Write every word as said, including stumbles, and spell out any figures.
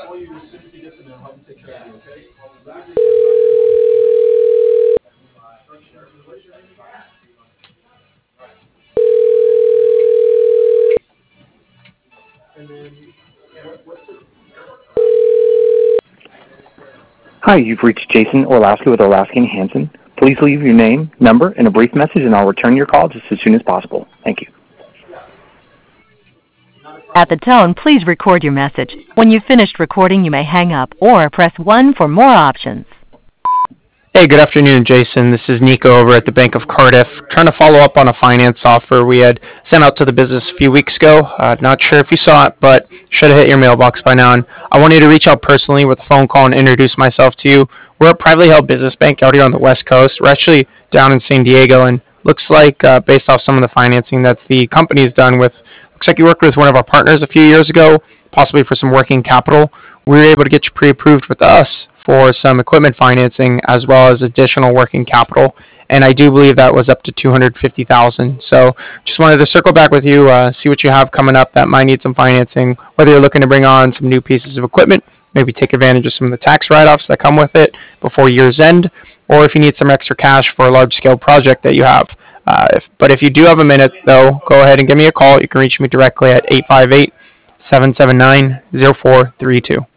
Hi, you've reached Jason Orlowski with Orlowski and Hanson. Please leave your name, number, and a brief message, and I'll return your call just as soon as possible. Thank you. At the tone, please record your message. When you've finished recording, you may hang up or press one for more options. Hey, good afternoon, Jason. This is Nico over at the Bank of Cardiff, trying to follow up on a finance offer we had sent out to the business a few weeks ago. Uh, not sure if you saw it, but should have hit your mailbox by now. And I wanted to reach out personally with a phone call and introduce myself to you. We're a privately held business bank out here on the West Coast. We're actually down in San Diego, and looks like, uh, based off some of the financing that the company's done with, looks like you worked with one of our partners a few years ago, possibly for some working capital. We were able to get you pre-approved with us for some equipment financing as well as additional working capital, and I do believe that was up to two hundred fifty thousand dollars. So just wanted to circle back with you, uh, see what you have coming up that might need some financing, whether you're looking to bring on some new pieces of equipment, maybe take advantage of some of the tax write-offs that come with it before year's end, or if you need some extra cash for a large-scale project that you have. Uh, if, but if you do have a minute, though, go ahead and give me a call. You can reach me directly at eight five eight, seven seven nine, zero four three two.